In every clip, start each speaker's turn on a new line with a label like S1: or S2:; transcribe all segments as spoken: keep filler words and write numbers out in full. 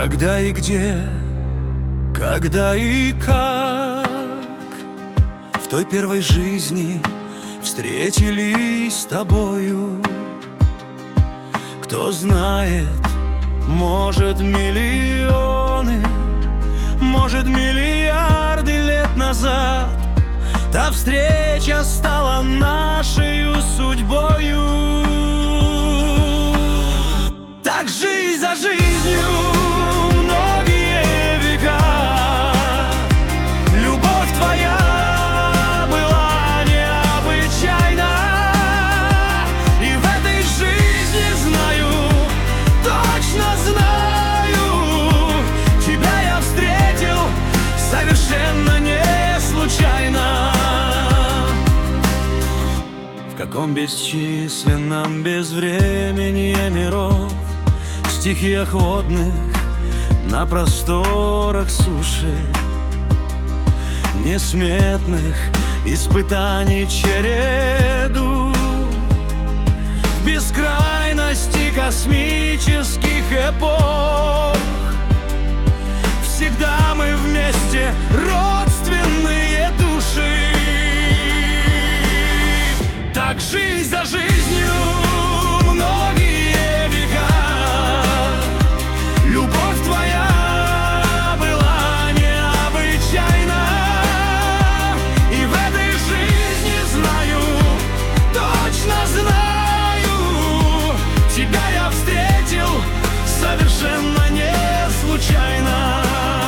S1: Когда и где, когда и как в той первой жизни встретились с тобою. Кто знает, может, миллионы, может, миллиарды лет назад та встреча стала нашей судьбою. Так жизнь за жизнью многие века, любовь твоя была необычайна. И в этой жизни знаю, точно знаю, тебя я встретил совершенно не случайно. В каком бесчисленном безвременье миров, стихиях водных, на просторах суши, несметных испытаний череду, в бескрайности космических эпох. Всегда мы вместе, родственные души. Так жизнь за жизнью многие века, любовь твоя была необычайна. И в этой жизни знаю, точно знаю, тебя я встретил совершенно не случайно.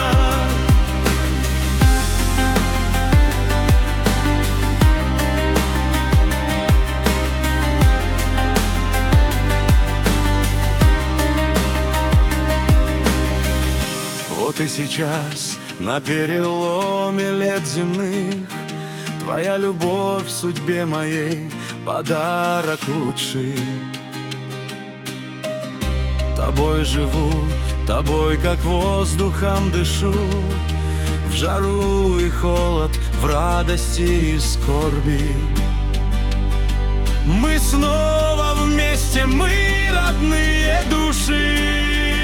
S1: Вот и сейчас, на переломе лет земных, твоя любовь в судьбе моей подарок лучший. Тобой живу, тобой как воздухом дышу, в жару и холод, в радости и скорби. Мы снова вместе, мы родные души.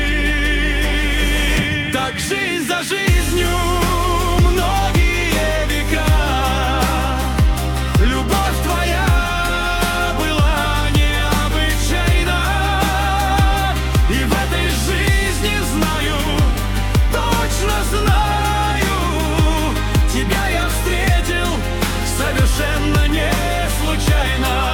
S1: Так жизнь за жизнью многие века, любовь твоя была необычайна. И в этой жизни знаю, точно знаю, тебя я встретил совершенно не случайно.